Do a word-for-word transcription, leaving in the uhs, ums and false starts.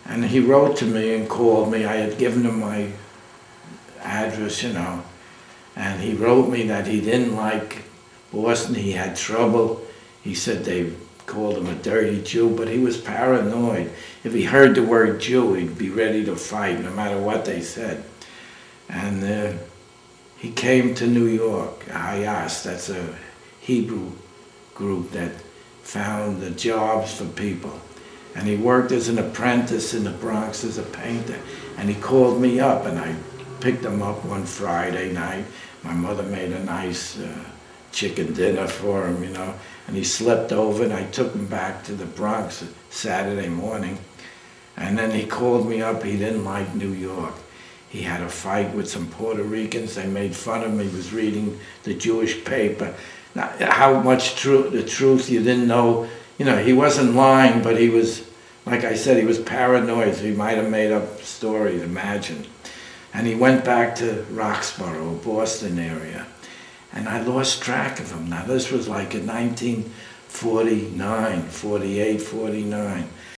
And he wrote to me and called me. I had given him my address, you know, and he wrote me that he didn't like Boston. He had trouble. He said they called him a dirty Jew, but he was paranoid. If he heard the word Jew, he'd be ready to fight no matter what they said. And uh, he came to New York. Hayas, that's a Hebrew group that found the jobs for people. And he worked as an apprentice in the Bronx as a painter. And he called me up, and I picked him up one Friday night. My mother made a nice uh, chicken dinner for him, you know, and he slept over, and I took him back to the Bronx Saturday morning. And then he called me up. He didn't like New York. He had a fight with some Puerto Ricans. They made fun of him. He was reading the Jewish paper. Now, how much tru- the truth you didn't know. You know, he wasn't lying, but he was, like I said, he was paranoid. So he might have made up stories, imagine. And he went back to Roxborough, Boston area. And I lost track of him. Now, this was like in nineteen forty-nine, forty-eight, forty-nine.